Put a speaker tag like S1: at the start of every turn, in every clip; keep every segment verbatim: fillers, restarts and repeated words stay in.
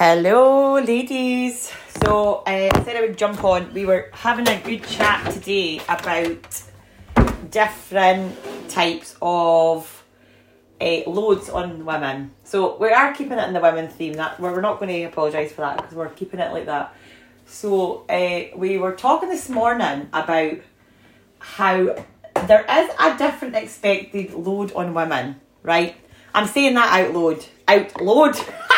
S1: Hello, ladies. So, uh, I said I would jump on. We were having a good chat today about different types of uh, loads on women. So, we are keeping it in the women theme. That we're not going to apologise for that because we're keeping it like that. So, uh, we were talking this morning about how there is a different expected load on women, right? I'm saying that out loud. Out loud.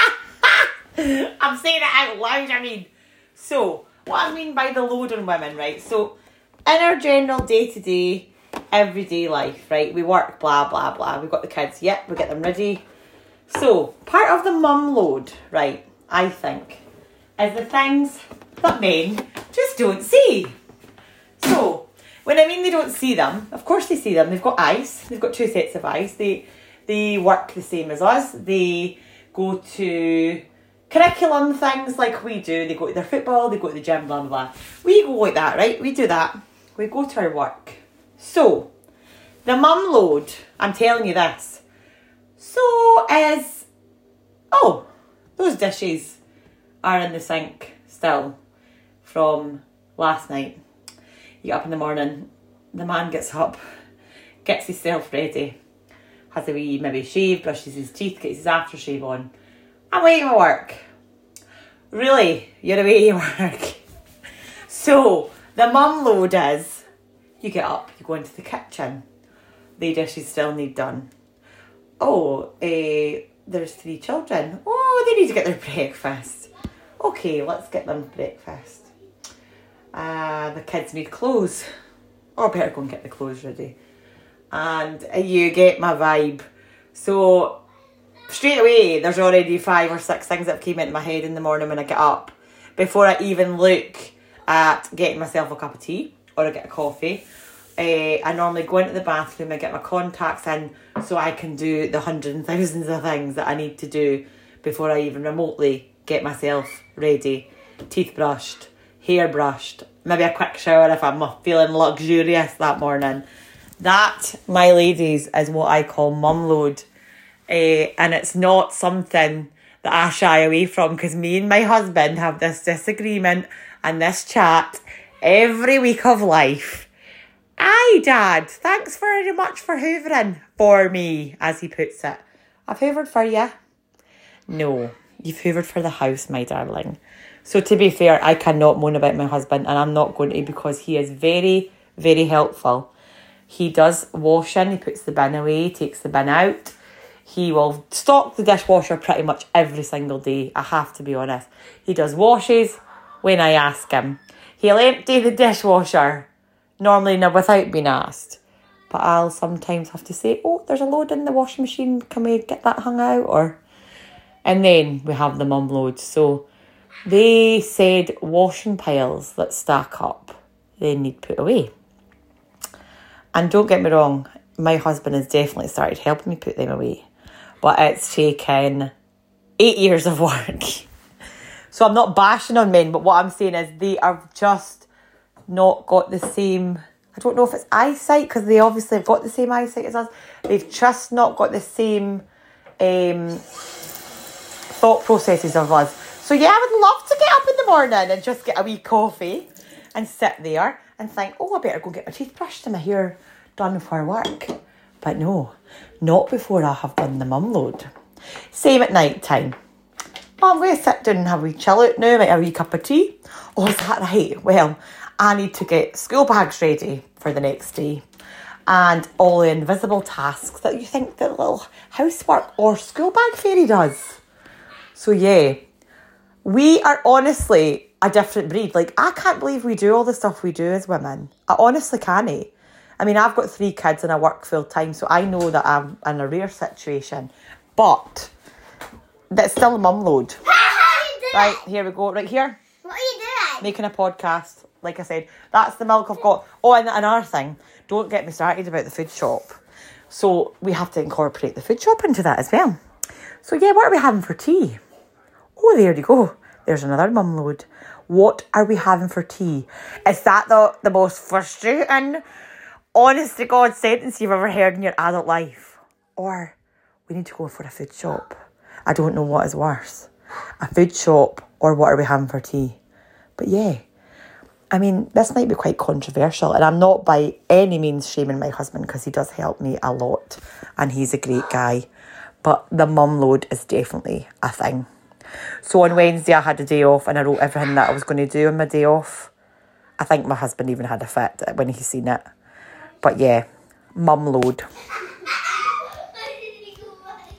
S1: I'm saying it out loud, I mean. So, what I mean by the load on women, right? So, in our general day-to-day, everyday life, right? We work, blah, blah, blah. We've got the kids, yep, we get them ready. So, part of the mum load, right, I think, is the things that men just don't see. So, when I mean they don't see them, of course they see them. They've got eyes. They've got two sets of eyes. They, they work the same as us. They go to curriculum things like we do. They go to their football, they go to the gym, blah, blah, blah. We go like that, right? We do that. We go to our work. So, the mum load, I'm telling you this. So is, oh, those dishes are in the sink still from last night. You get up in the morning, the man gets up, gets himself ready, has a wee maybe shave, brushes his teeth, gets his aftershave on. I'm waiting for work. Really? You're away to work? So, the mum load is, you get up, you go into the kitchen. The dishes still need done. Oh, uh, there's three children. Oh, they need to get their breakfast. Okay, let's get them breakfast. Uh, the kids need clothes. Oh, I better go and get the clothes ready. And uh, you get my vibe. So, straight away, there's already five or six things that came into my head in the morning when I get up. Before I even look at getting myself a cup of tea or I get a coffee, uh, I normally go into the bathroom and get my contacts in so I can do the hundreds and thousands of things that I need to do before I even remotely get myself ready. Teeth brushed, hair brushed, maybe a quick shower if I'm feeling luxurious that morning. That, my ladies, is what I call mum load. Uh, and it's not something that I shy away from because me and my husband have this disagreement and this chat every week of life. Aye, Dad, thanks very much for hoovering for me, as he puts it. I've hoovered for you. No, you've hoovered for the house, my darling. So to be fair, I cannot moan about my husband, and I'm not going to because he is very, very helpful. He does washing, he puts the bin away, takes the bin out. He will stock the dishwasher pretty much every single day, I have to be honest. He does washes when I ask him. He'll empty the dishwasher, normally not without being asked. But I'll sometimes have to say, oh, there's a load in the washing machine, can we get that hung out? Or, and then we have the mum load. So they said washing piles that stack up, they need put away. And don't get me wrong, my husband has definitely started helping me put them away. But it's taken eight years of work. So I'm not bashing on men, but what I'm saying is they are just not got the same, I don't know if it's eyesight, because they obviously have got the same eyesight as us. They've just not got the same um, thought processes of us. So yeah, I would love to get up in the morning and just get a wee coffee and sit there and think, oh, I better go get my teeth brushed and my hair done for work. But no, not before I have done the mum load. Same at night time. Oh, I'm going to sit down and have a wee chill out now, make a wee cup of tea. Oh, is that right? Well, I need to get school bags ready for the next day. And all the invisible tasks that you think that little housework or school bag fairy does. So yeah, we are honestly a different breed. Like, I can't believe we do all the stuff we do as women. I honestly can't. I mean, I've got three kids and I work full time, so I know that I'm in a rare situation. But that's still a mum load. Right, here we go. Right here.
S2: What are you doing?
S1: Making a podcast. Like I said, that's the milk I've got. Oh, and another thing. Don't get me started about the food shop. So we have to incorporate the food shop into that as well. So yeah, what are we having for tea? Oh, there you go. There's another mum load. What are we having for tea? Is that the, the most frustrating, honest to God sentence you've ever heard in your adult life? Or we need to go for a food shop. I don't know what is worse. a food shop, or what are we having for tea? But yeah, I mean, this might be quite controversial, and I'm not by any means shaming my husband because he does help me a lot and he's a great guy. But the mum load is definitely a thing. So on Wednesday I had a day off and I wrote everything that I was going to do on my day off. I think my husband even had a fit when he seen it. But yeah, mum load.